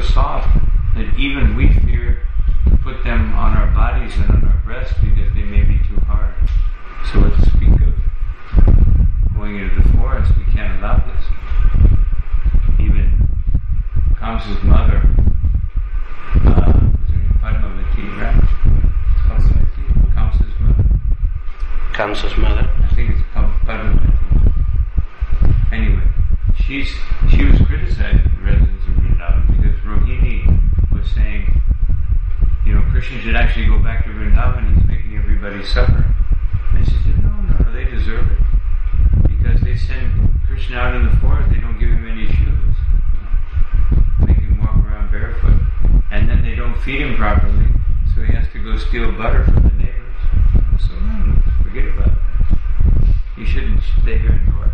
soft that even we fear to put them on our bodies and on our breasts because they may be too hard. So what to speak of going into the forest, we can't allow this. Even Kamsa's mother, was her name Padmavati, right? Kamsa's mother. Kamsa's mother? I think it's Padmavati. Anyway, she was criticizing the residents of Vrindavan because Rohini was saying, Krishna should actually go back to Vrindavan, he's making everybody suffer. And she said, no, they deserve it. Because they send Krishna out in the forest, they don't give him any shoes. Make him walk around barefoot. And then they don't feed him properly, so he has to go steal butter from the neighbors. So forget about that. He shouldn't stay here and work.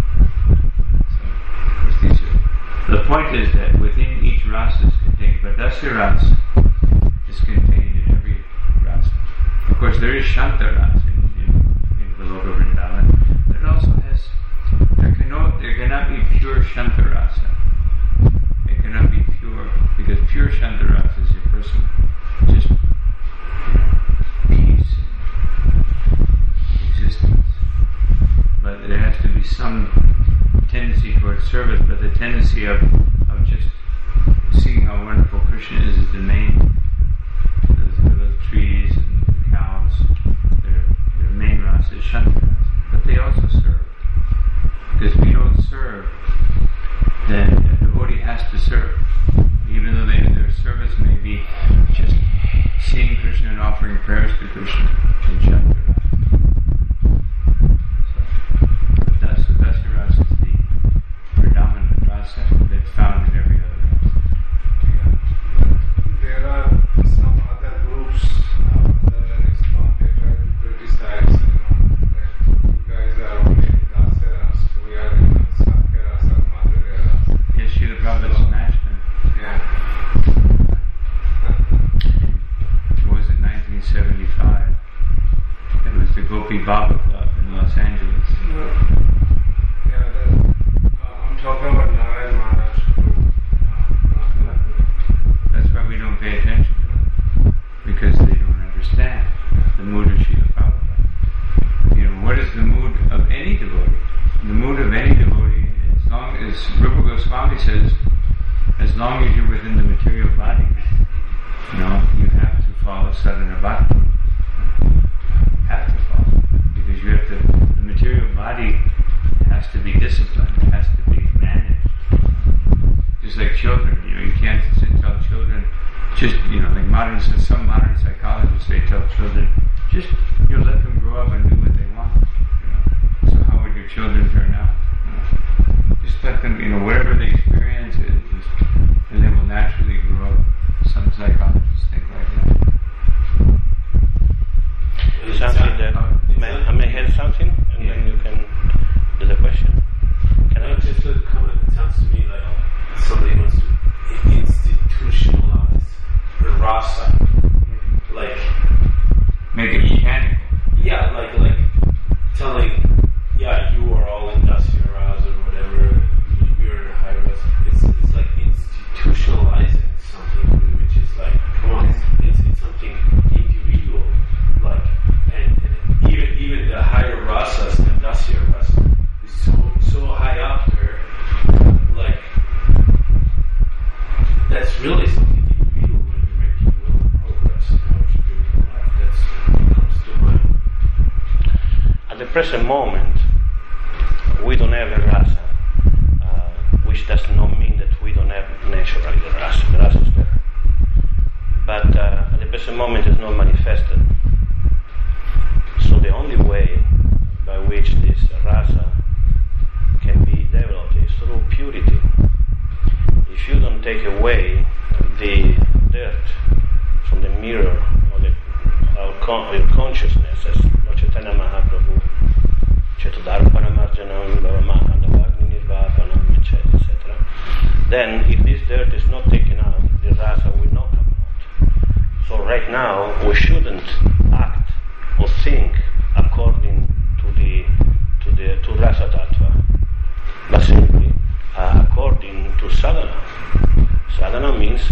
The point is that within each rasa is contained, but Dasya rasa is contained in every rasa. Of course, there is Shanta rasa in Goloka Vrindavan, but it also has, there cannot be pure Shanta rasa. It cannot be pure, because pure Shanta rasa is a person just peace and existence. But there has to be some tendency towards service, but the tendency of just seeing how wonderful Krishna is the main. Those trees and the cows, their main rasa is Shanta rasa. But they also serve. Because if we don't serve, then a devotee has to serve. Even though their service may be just seeing Krishna and offering prayers to Krishna in Shanta rasa. So Dasya rasa is the predominant rasa that's found in every other rasa. There are some other groups other than ISKCON, they try to criticize, that you guys are only in Dasya rasa, we are in Sakya rasa, Madhurya rasa. Yes, Srila Prabhupada smashed them. Yeah. Was it 1975? It was the Gopi Baba Club in Los Angeles. I'm talking about Narayan Maharaj group. That's why we don't pay attention to them, because they don't understand the mood of Srila Prabhupada. What is the mood of any devotee? The mood of any devotee, as long as Rupa Goswami says, as long as you're within the material body, you have to follow sadhana bhakti. You have to follow, because you have to. The material body has to be disciplined. It has to be managed. Just like children, you can't tell children. Just like some modern psychologists, they tell children, just let them grow up and do what they want. So how would your children turn out? Just let them, whatever they experience, and they will naturally grow up. Some psychologists think like that. Something that I may have something, and then you can do the question. Can I just a comment? It sounds to me like somebody wants to institutionalize the rasa, like make it mechanical. Yeah, like telling, you are all in Dasya rasa or whatever. You're in a higher rasa. It's like institutionalizing something, which is like, come on, it's something individual, like, and even the higher rasas than Dasya rasa is so high up there, like, that's really something individual when you're making real progress in our spiritual life. That's what comes to mind. At the present moment, we don't have a rasa, which does not mean that we don't have naturally the rasa. The rasa is there. But at the present moment it's not manifested. So the only way by which this rasa can be developed is through purity. If you don't take away the dirt from the mirror or your consciousness, as Chaitanya Mahaprabhu, Chetodarpana Marjanam, Bhavamahanda Vagni Nirvapanam, etc. Then if this dirt is not taken out, the rasa will not come out. So right now we shouldn't act or think according to rasa tattva, but simply according to sadhana. Sadhana means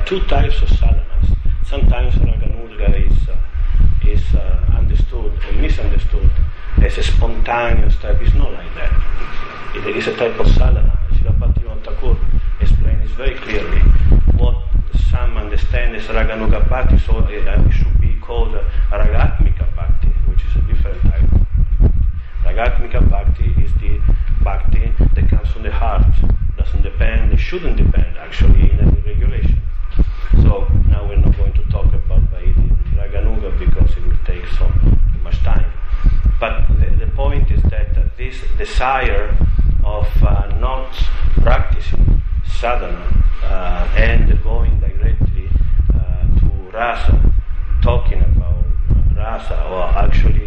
two types of sadhanas. Sometimes Raganuga is understood or misunderstood as a spontaneous type. It's not like that. It is a type of sadhana. Srila Bhaktivinoda Thakur explains very clearly what some understand as Raganuga Bhakti, so it should be called Ragatmika Bhakti, which is a different type of Bhakti. Ragatmika Bhakti is the Bhakti that comes from the heart, doesn't depend, it shouldn't depend actually in any regulation. So now we're not going to talk about Vaidhi and Raganuga because it will take so much time. But the point is that this desire of not practicing sadhana and going directly to rasa, talking about rasa, or actually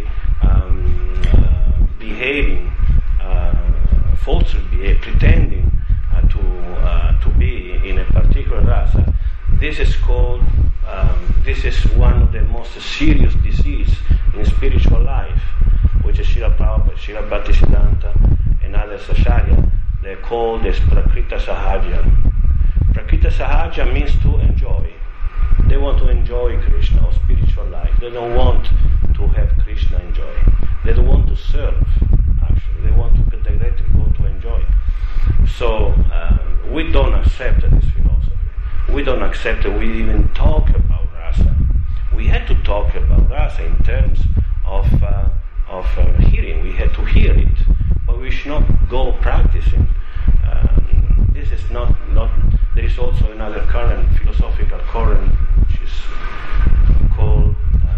behaving, falsely pretending to be in a particular rasa, this is called, this is one of the most serious diseases in spiritual life, which is Srila Prabhupada, Srila Bhaktisiddhanta, and others Acharya. They're called as Prakrita Sahaja. Prakrita Sahaja means to enjoy. They want to enjoy Krishna or spiritual life. They don't want to have Krishna enjoy. They don't want to serve, actually. They want to directly go to enjoy. So we don't accept this philosophy. We don't accept that we even talk about rasa. We had to talk about rasa in terms of hearing. We had to hear it, but we should not go practicing. This is not. There is also another current, philosophical current, which is called.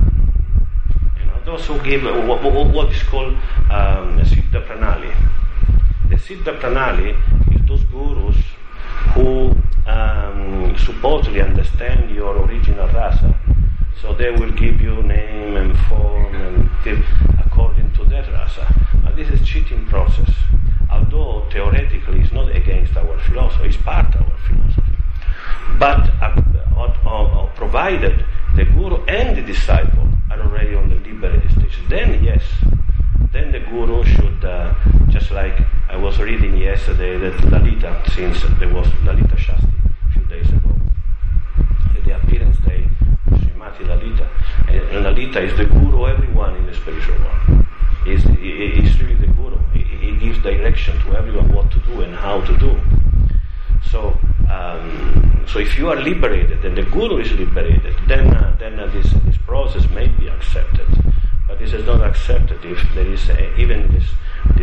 Those who give what is called Siddha Pranali. The Siddha Pranali is those gurus who supposedly understand your original rasa, so they will give you name and form and according to that rasa. But this is cheating process, although theoretically it's not against our philosophy, it's part of our philosophy. But provided the guru and the disciple are already on the liberated stage, then yes, then the guru should, just like I was reading yesterday that Lalita, since there was Lalita Shasti a few days ago, at the appearance day of Srimati Lalita, and Lalita is the guru of everyone in the spiritual world. He's really the guru. He gives direction to everyone what to do and how to do. So if you are liberated and the guru is liberated, then this process may be accepted. But this is not accepted if there is even this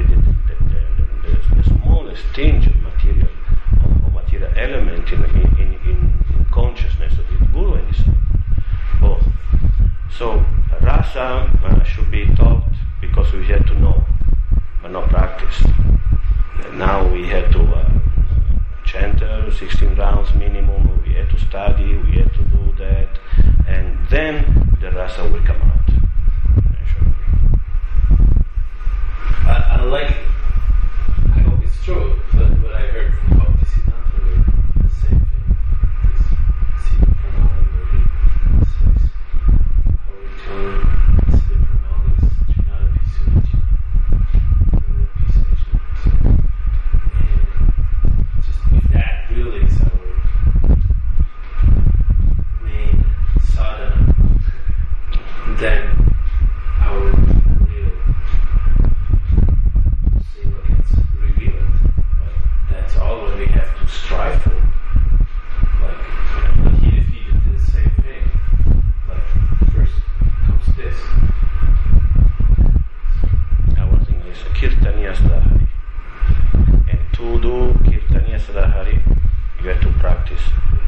the smallest tinge of material element in consciousness of the guru and disciple. Both. So rasa should be taught because we had to know, but not practice. And now we had to chant 16 rounds minimum. We had to study. We had to do that, and then the rasa will come out. I hope it's true, but what I heard from Bhaktisiddhanta, the same thing, this Siddha Pranali, where he says, how we turn Siddha Pranali is Trinada Pisunichi, and just if that really is our main sadhana, then our real that's all what we have to strive for. Like he defeated the same thing. Like first comes this. Our thing is Kirtaniya Sadhari. And to do Kirtaniya Sadhari, you have to practice.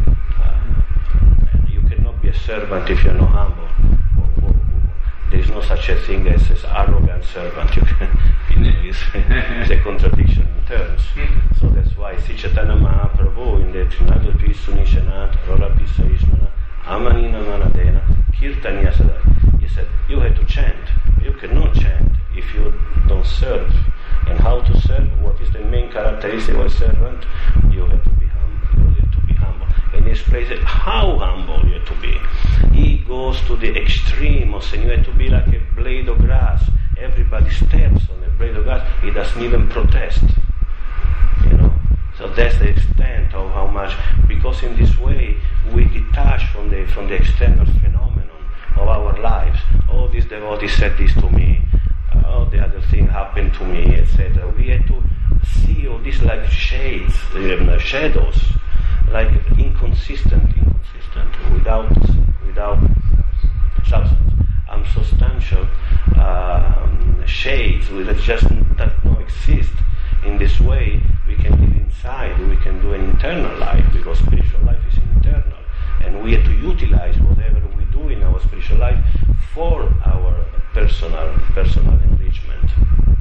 And you cannot be a servant if you are not humble. There is no such a thing as arrogant servant. It's a contradiction in terms. So that's why Sri Chaitanya Mahaprabhu in the Trinada Pisunishanat, Rola Pisayishnana, Amanina Manadena, Kirtaniya Sadhari. He said, you have to chant. You cannot chant if you don't serve. And how to serve? What is the main characteristic of a servant? You have to be humble. You have to be humble. And he explains how humble you have to be. He goes to the extreme of saying you have to be like a blade of grass. Everybody steps on a blade of grass. He doesn't even protest. So that's the extent of how much, because in this way we detach from the external phenomenon of our lives. Oh, this devotee said this to me. Oh, the other thing happened to me, etc. We have to see all these like shades, shadows, like inconsistent, without substance, unsubstantial shades that just don't exist. In this way, we can live inside, we can do an internal life, because spiritual life is internal, and we have to utilize whatever we do in our spiritual life for our personal enrichment.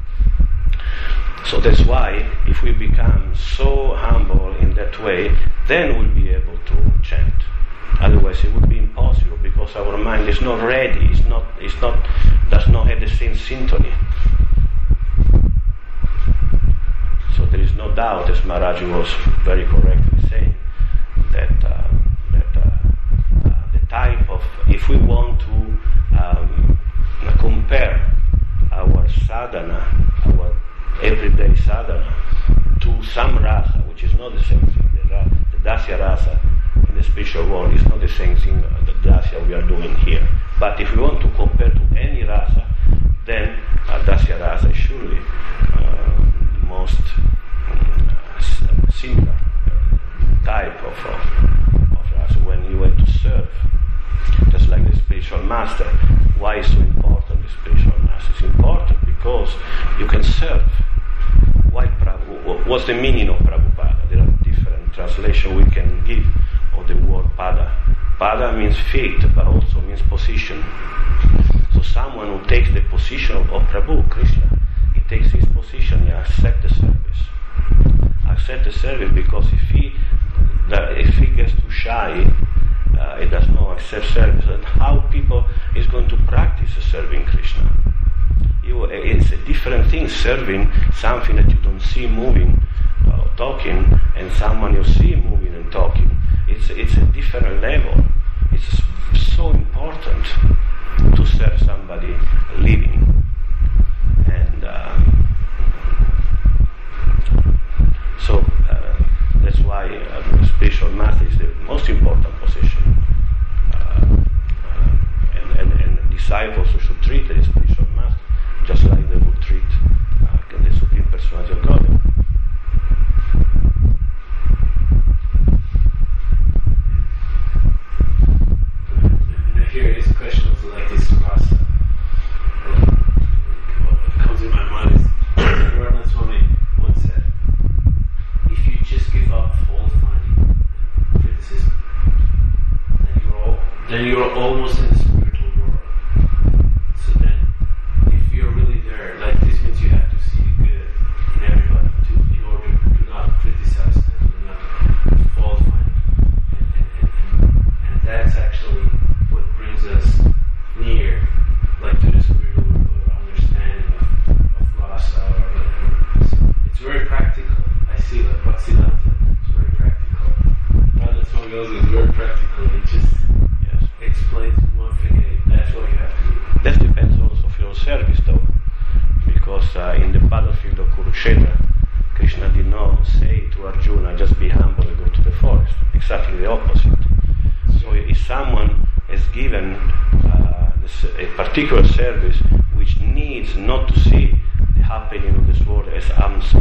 So that's why, if we become so humble in that way, then we'll be able to chant. Otherwise, it would be impossible, because our mind is not ready. Does not have the same syntony. So there is no doubt, as Maharaj was very correctly saying, that the type of, if we want to compare our sadhana, our everyday sadhana, to some rasa, which is not the same thing. The dasya rasa in the spiritual world is not the same thing the dasya we are doing here. But if we want to compare to any rasa, then dasya rasa is surely the most similar type of rasa. When you have to serve, just like the spiritual master. Why is so important the spiritual master? It's important because you can serve. Why what's the meaning of Prabhupada? There are different translations we can give of the word pada. Pada means feet, but also means position. So someone who takes the position of Prabhu, Krishna, he takes his position, he accepts the service. Accept the service, because if he gets too shy, he does not accept service. And how people is going to practice serving Krishna? It's a different thing, serving something that you don't see moving, talking, and someone you see moving and talking. It's a different level. It's so important to serve somebody living. And so that's why the spiritual master is the most important position. And disciples should treat the spiritual master just like they would treat the Supreme Personality of God. And I hear this question of like this rasa. What comes in my mind is Radha Swami once said, if you just give up fault finding and criticism, then you're almost in the spiritual world. So then, if you're really there, like this means you have to see the good in everybody in order to not criticize them and not fault find. And that's actually what brings us near, like to the spiritual understanding of rasa or whatever. So it's very practical. I see like Bhaktisiddhanta, it's very practical. Radha Swami goes is very practical. It just explains one thing. That's what you have to do. That depends also of your service, though, because in the battlefield of Kurukshetra, Krishna did not say to Arjuna, just be humble and go to the forest. Exactly the opposite. So if someone is given a particular service which needs not to see the happening of this world as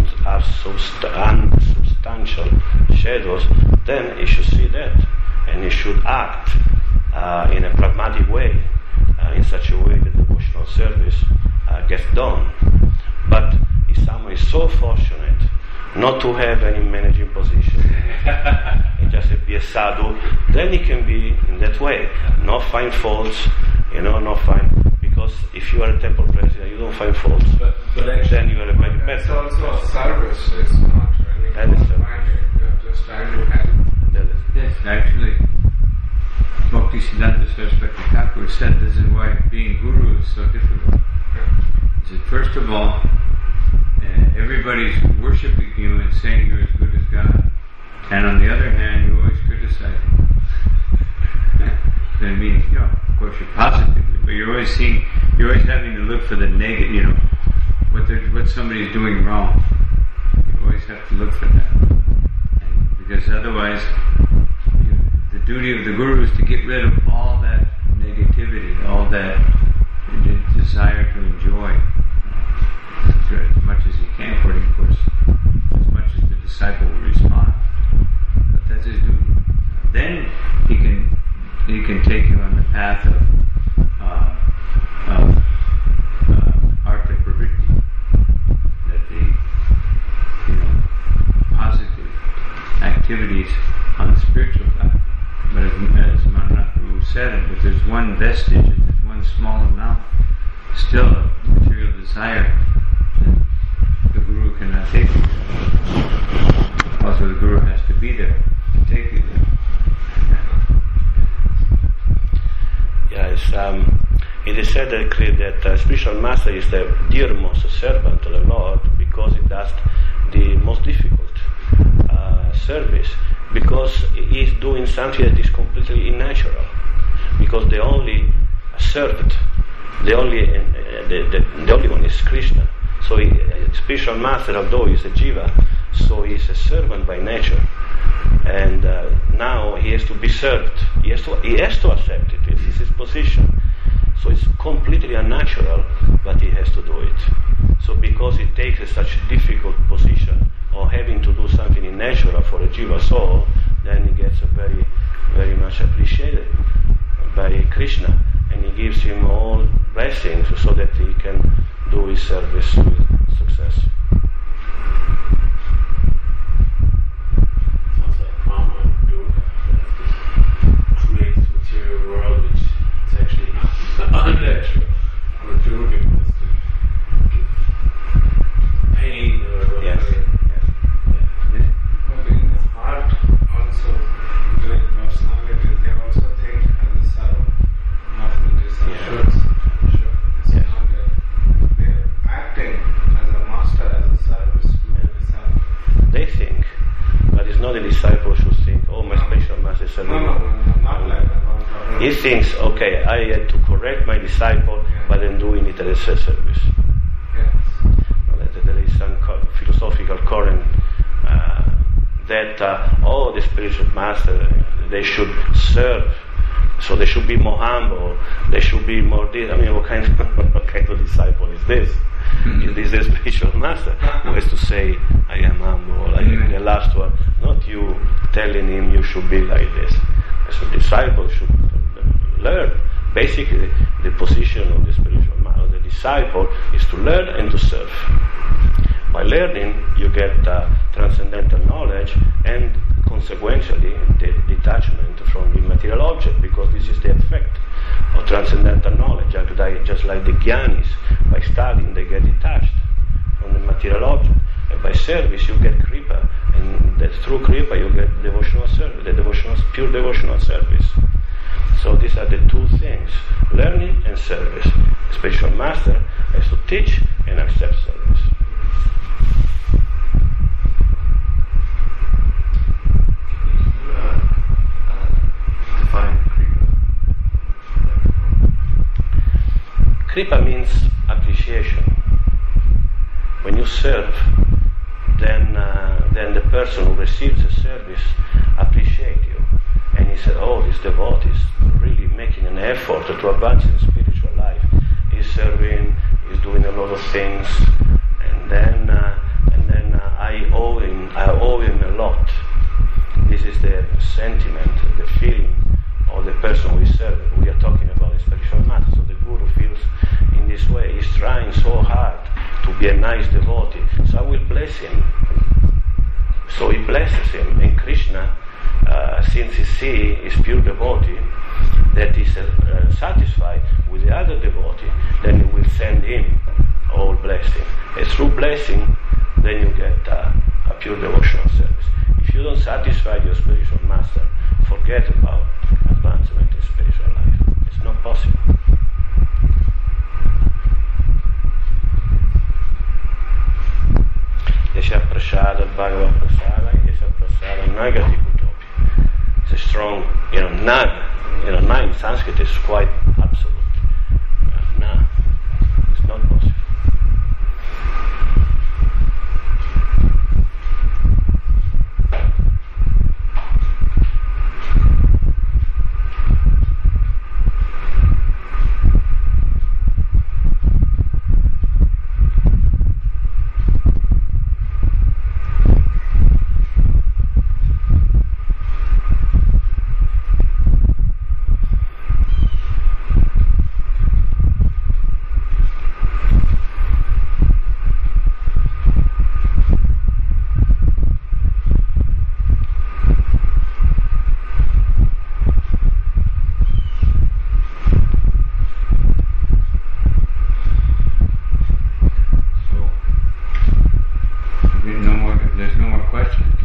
unsubstantial shadows, then he should see that, and he should act in a pragmatic way, in such a way that devotional service gets done. But if someone is so fortunate not to have any managing position, and just be a sadhu, then he can be in that way, not find faults, not find, because if you are a temple president, you don't find faults, but actually, then you are a very better. It's also a service, it's not really that is you're just trying to help. Yes, actually, Bhaktisiddhanta Saraswati Thakur said this is why being guru is so difficult. He said, first of all, everybody's worshipping you and saying you're as good as God, and on the other hand, you always criticize him. That means, of course, you're positively, but you're always having to look for the negative, what somebody's doing wrong. You always have to look for that. because otherwise the duty of the guru is to get rid of all that negativity, all that desire to enjoy as much as he can, according, of course, as much as the disciple will respond. But that's his duty. Then he can take you on the path of artha pravritti, that the positive activities on the spiritual path. But as Mahaprabhu said, if there's one vestige, if there's one small amount, still of material desire, then the guru cannot take you there. Also, the guru has to be there to take you there. Yes, it is said that spiritual master is the dearmost servant to the Lord because it does the most difficult service, because he is doing something that is completely unnatural, because the only servant, the only one is Krishna. So spiritual master, although he is a jiva, so he is a servant by nature, and now he has to be served. He has to accept it. This is his position. So it's completely unnatural, but he has to do it. So because he takes such a difficult position of having to do something unnatural for a jiva soul, then he gets very, very much appreciated by Krishna, and he gives him all blessings so that he can do his service with success. Sounds like Brahma and Durga creates material world which is actually unnatural. Or Durga wants to give pain or whatever. Yes. But in the heart also, great personalities, they also think as a servant, not the disciples. Sure. It's not that they are acting as a master, as a service to the disciple. They think, but it's not the disciple should think, oh, my spiritual master is serving. No, not like that. He thinks, okay, I had to correct my disciple, but I'm doing it as a service. Yes. There is some philosophical current that the spiritual master, they should serve, so they should be more humble, they should be more this. I mean, what kind of disciple is this? Is this the spiritual master who has to say, I am humble, I am the last one, not you telling him you should be like this. So disciple should learn. Basically, the position of the spiritual master, of the disciple, is to learn and to serve. By learning, you get transcendental knowledge and consequentially the detachment from the material object, because this is the effect of transcendental knowledge. Just like the jnanis, by studying they get detached from the material object. And by service you get kripa, and through kripa you get devotional service, pure devotional service. So these are the two things, learning and service. The spiritual master has to teach and accept service. Define Kripa means appreciation. When you serve, then the person who receives the service appreciates you, and he said, "Oh, this devotee is really making an effort to advance in spiritual life. He's serving, he's doing a lot of things, and then I owe him a lot." This is the sentiment, the feeling of the person we serve. We are talking about the spiritual master. So the guru feels in this way. He's trying so hard to be a nice devotee. So I will bless him. So he blesses him. And Krishna, since he sees his pure devotee, that is satisfied with the other devotee, then he will send him all blessing. And through blessing, then you get a pure devotional service. If you don't satisfy your spiritual master, forget about advancement in spiritual life. It's not possible. Yasha prasada, bhagavad prasada, yasha prasada, nagati kutopi. It's a strong, na in Sanskrit is quite absolute. Na. It's not possible. question.